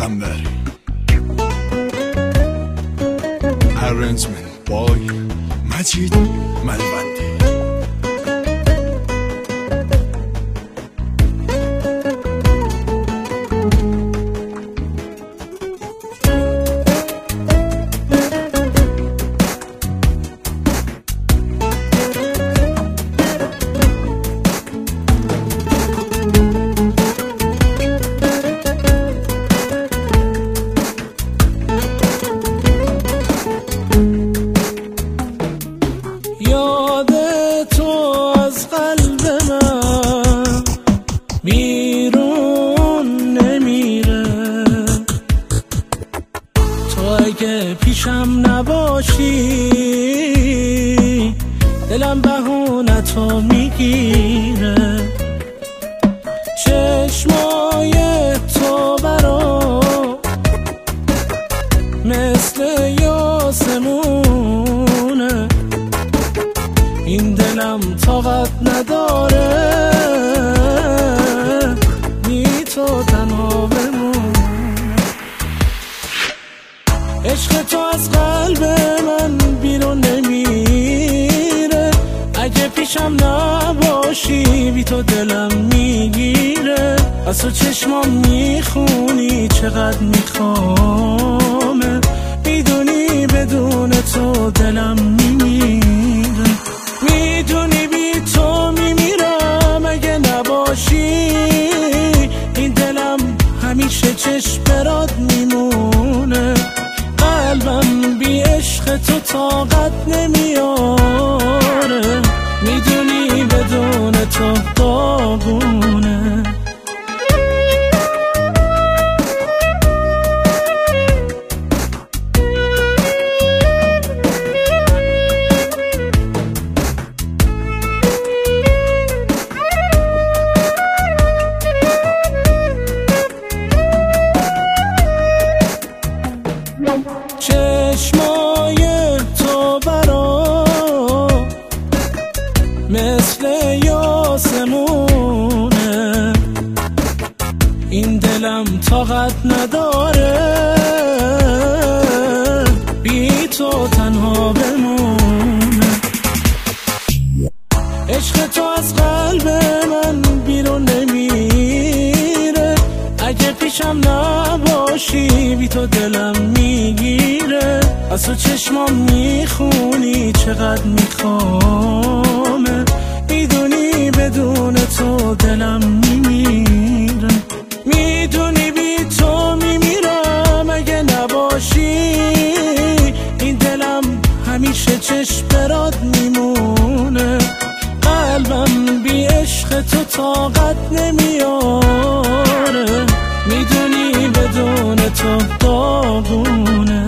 پیغمبر. Arrangement by مجید ملوندی. یاد تو از قلب من بیرون نمیره، تو اگه پیشم نباشی دلم بهونه تو میگیره. چشمای تو برا مثل یاسمونه، این دلم طاقت نداره بی تو تنها بمون. عشق تو از قلب من بیرون نمیره، اگه پیشم نباشی بی تو دلم میگیره. از تو چشمام میخونی چقدر میخوامه، میدونی بدون تو دلم میمیره. میدونی بی تو میمیرم اگه نباشی، این دلم همیشه چشم برات میمونه. قلبم بی عشق تو طاقت نمیاره، میدونی بدون تو داغونه. چشمای تو برا مثل یاسمونه، این دلم طاقت نداره بی تو تنها بمونه. عشق تو از قلب من بیرون نمیره، اگه پیشم نباشی بی تو دلم میگیره. از تو چشمام میخونی چقدر میخوامه، میدونی بدون تو دلم میمیره. میدونی بی تو میمیرم اگه نباشی، این دلم همیشه چشم برات میمونه. قلبم بی عشق تو طاقت نمیاره، میدونی بدون تو داغونه.